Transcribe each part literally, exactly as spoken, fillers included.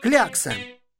Клякса.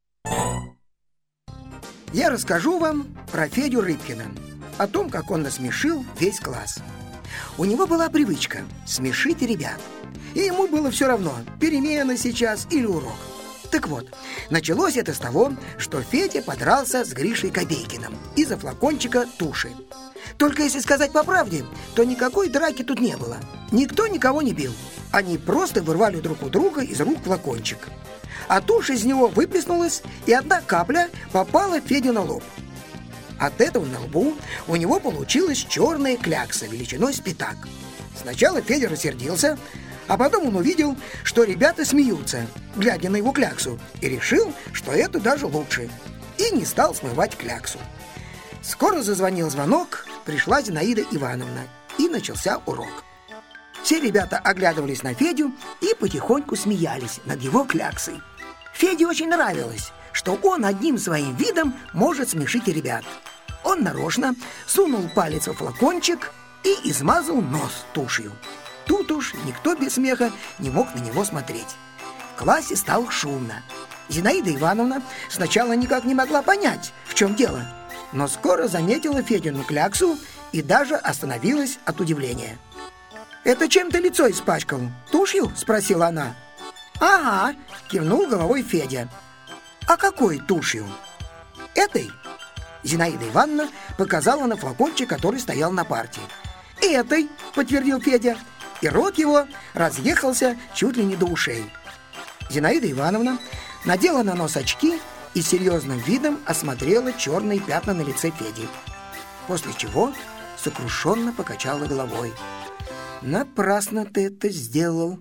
Я расскажу вам про Федю Рыбкина, о том, как он насмешил весь класс. У него была привычка смешить ребят, и ему было все равно, перемена сейчас или урок. Так вот, началось это с того, что Федя подрался с Гришей Копейкиным из-за флакончика туши. Только если сказать по правде, то никакой драки тут не было. Никто никого не бил. Они просто вырвали друг у друга из рук флакончик. А тушь из него выплеснулась, и одна капля попала Феде на лоб. От этого на лбу у него получилась черная клякса величиной с пятак. Сначала Федя рассердился, а потом он увидел, что ребята смеются, глядя на его кляксу, и решил, что это даже лучше, и не стал смывать кляксу. Скоро зазвонил звонок, пришла Зинаида Ивановна, и начался урок. Все ребята оглядывались на Федю и потихоньку смеялись над его кляксой. Феде очень нравилось, что он одним своим видом может смешить ребят. Он нарочно сунул палец во флакончик и измазал нос тушью. Тут уж никто без смеха не мог на него смотреть. В классе стало шумно. Зинаида Ивановна сначала никак не могла понять, в чем дело, но скоро заметила Федину кляксу и даже остановилась от удивления. «Это чем ты лицо испачкал? Тушью?» – спросила она. «Ага», – кивнул головой Федя. «А какой тушью?» «Этой?» Зинаида Ивановна показала на флакончик, который стоял на парте. «Этой», – подтвердил Федя, и рот его разъехался чуть ли не до ушей. Зинаида Ивановна надела на нос очки и серьезным видом осмотрела черные пятна на лице Феди, после чего сокрушенно покачала головой. «Напрасно ты это сделал.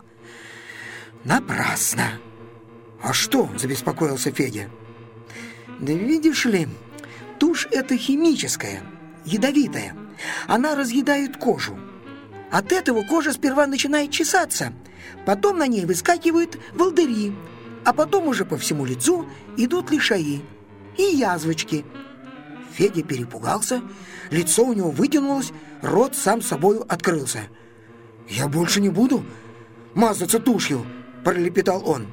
Напрасно!» «А что?» – забеспокоился Федя. «Да видишь ли, тушь эта химическая, ядовитая. Она разъедает кожу. От этого кожа сперва начинает чесаться, потом на ней выскакивают волдыри, а потом уже по всему лицу идут лишаи и язвочки». Федя перепугался, лицо у него вытянулось, рот сам собою открылся. «Я больше не буду мазаться тушью», – пролепетал он.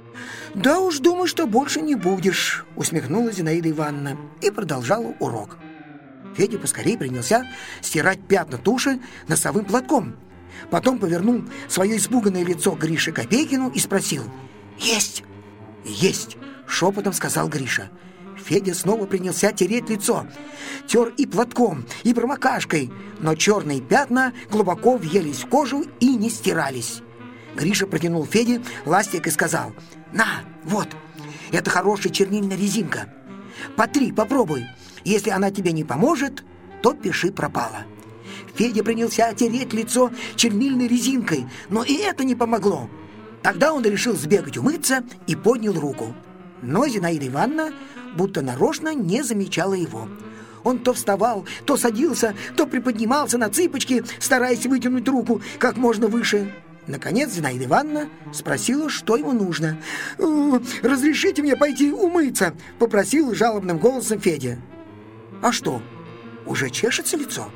«Да уж думаю, что больше не будешь», – усмехнулась Зинаида Ивановна и продолжала урок. Федя поскорее принялся стирать пятна туши носовым платком. Потом повернул свое испуганное лицо к Грише Копейкину и спросил: «Есть?» «Есть», – шепотом сказал Гриша. Федя снова принялся тереть лицо. Тер и платком, и промокашкой, но черные пятна глубоко въелись в кожу и не стирались. Гриша протянул Феде ластик и сказал: «На, вот, это хорошая чернильная резинка. Потри, попробуй. Если она тебе не поможет, то пиши пропало». Федя принялся тереть лицо чернильной резинкой, но и это не помогло. Тогда он решил сбегать умыться и поднял руку. Но Зинаида Ивановна будто нарочно не замечала его. Он то вставал, то садился, то приподнимался на цыпочки, стараясь вытянуть руку как можно выше. Наконец Зинаида Ивановна спросила, что ему нужно. «Разрешите мне пойти умыться?» – попросил жалобным голосом Федя. «А что, уже чешется лицо?»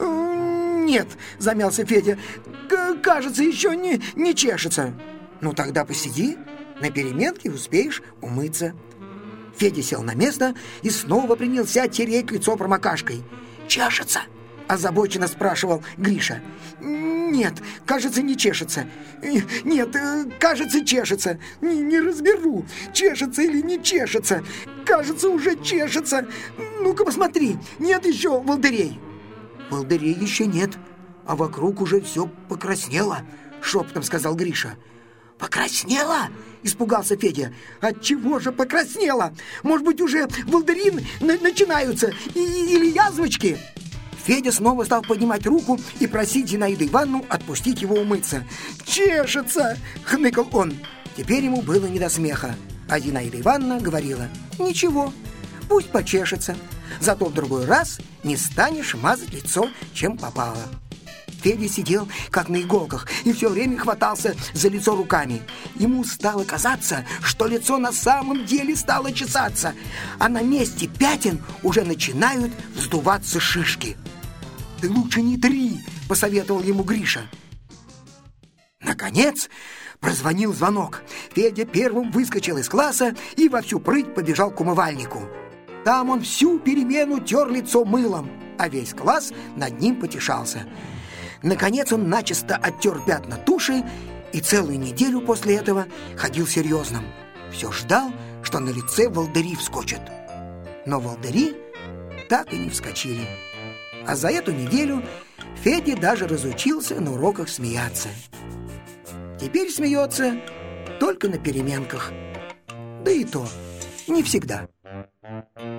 «Нет», – замялся Федя, – «кажется, еще не, не чешется». «Ну тогда посиди, на переменке успеешь умыться». Федя сел на место и снова принялся тереть лицо промокашкой. «Чешется?» – озабоченно спрашивал Гриша. «Нет, кажется, не чешется. Нет, кажется, чешется. Не, не разберу, чешется или не чешется. Кажется, уже чешется. Ну-ка посмотри, нет еще волдырей?» «Волдырей еще нет, а вокруг уже все покраснело», – шепотом сказал Гриша. «Покраснело?» – испугался Федя. «Отчего же покраснело? Может быть, уже волдыри на- начинаются и- или язвочки?» Федя снова стал поднимать руку и просить Зинаиду Ивановну отпустить его умыться. «Чешется!» – хныкал он. Теперь ему было не до смеха. А Зинаида Ивановна говорила: «Ничего, пусть почешется, зато в другой раз не станешь мазать лицо, чем попало». Федя сидел как на иголках и все время хватался за лицо руками. Ему стало казаться, что лицо на самом деле стало чесаться, а на месте пятен уже начинают вздуваться шишки. «Ты лучше не три», — посоветовал ему Гриша. Наконец Прозвонил звонок. Федя первым выскочил из класса и во всю прыть побежал к умывальнику. Там он всю перемену тер лицо мылом, а весь класс над ним потешался. Наконец он начисто оттер пятна туши и целую неделю после этого ходил серьезным. Все ждал, что на лице волдыри вскочат. Но волдыри так и не вскочили. А за эту неделю Федя даже разучился на уроках смеяться. Теперь смеется только на переменках. Да и то не всегда.